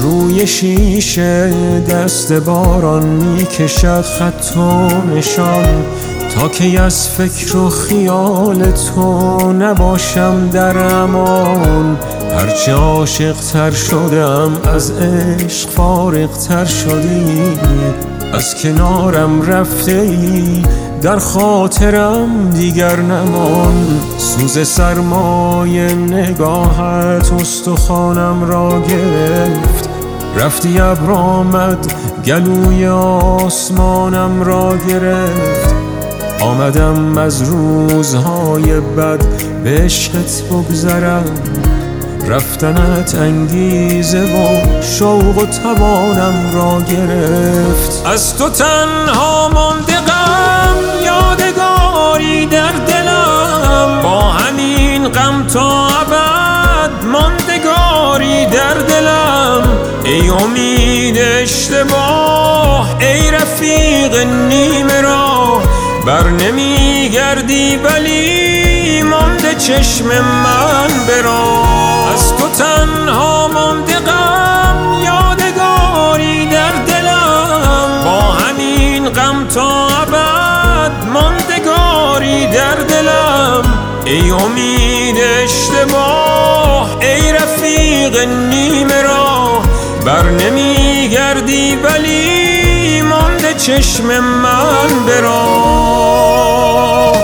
روی شیشه دست باران میکشد خط و نشان، تا که از فکر و خیال تو نباشم در امان. هرچه عاشق تر شدم از عشق فارغ تر شدی، از کنارم رفته ای در خاطرم دیگر نمان. سوز سرمای نگاهت استخوانم را گرفت، رفتی ابر آمد گلوی آسمانم را گرفت. آمدم از روزهای بد به عشقت بگذرم، رفتنت انگیزه و شوق و توانم را گرفت. از تو تنها مانده غم یادگاری در دلم، با همین غم تا ابد ماندگاری در دلم. ای امید اشتباه، ای رفیق نیمه راه، بر نمی گردی ولی مانده چشم من به راه. از تو تنها مانده غم یادگاری در دلم، با همین غم تا ابد ماندگاری در دلم. ای امید اشتباه، ای رفیق نیمه راه، بر نمی گردی ولی مانده چشم من به راه.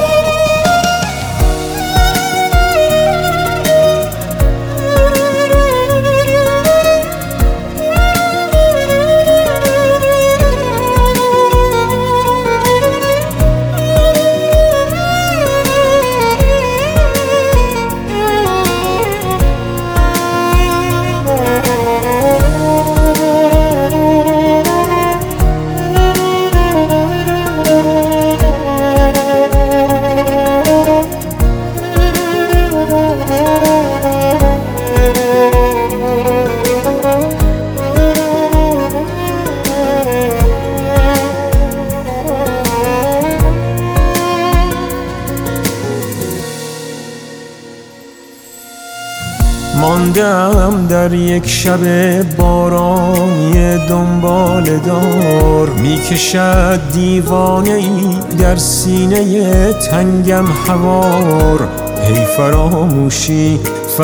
ماندم در یک شب بارانی دنبال دار، میکشد دیوانه ای در سینه تنگم هوار. هی فراموشی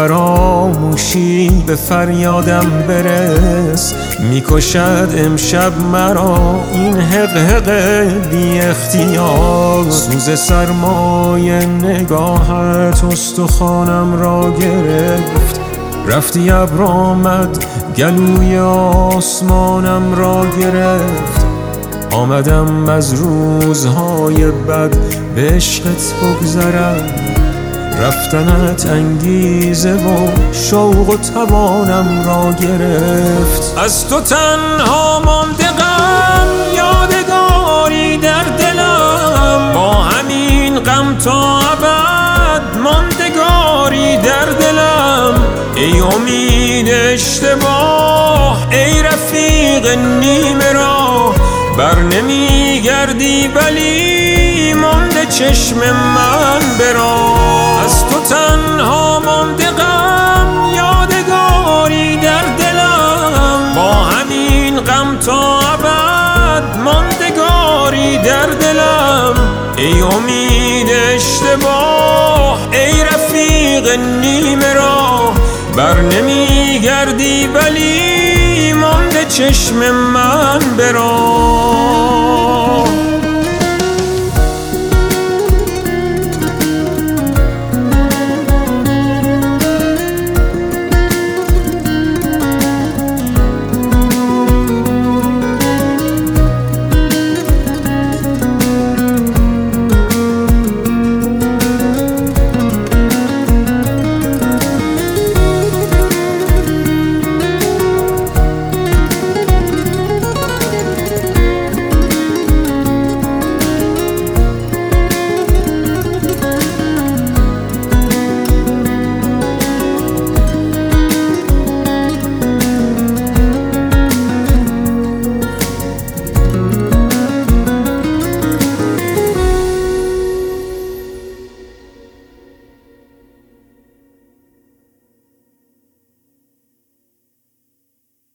فراموشی به فریادم برس، میکشد امشب مرا این حق بی اختیار. سوز سرمای نگاهت استخوانم را گرفت، رفتی ابر آمد گلوی آسمانم را گرفت. آمدم از روزهای بد به عشقت بگذرم، رفتنت انگیزه و شوق و توانم را گرفت. از تو تنها مانده غم یادگاری در دلم، با همین غم تا ابد ماندگاری در دلم. ای امید اشتباه، ای رفیق نیمه راه، بر نمی گردی ولی مانده چشم من به راه. از تو تنها مانده غم یادگاری در دلم، با همین غم تا ابد ماندگاری در دلم. ای امید اشتباه، ای رفیق نیمه راه، بر نمی گردی ولی مانده چشم من به راه.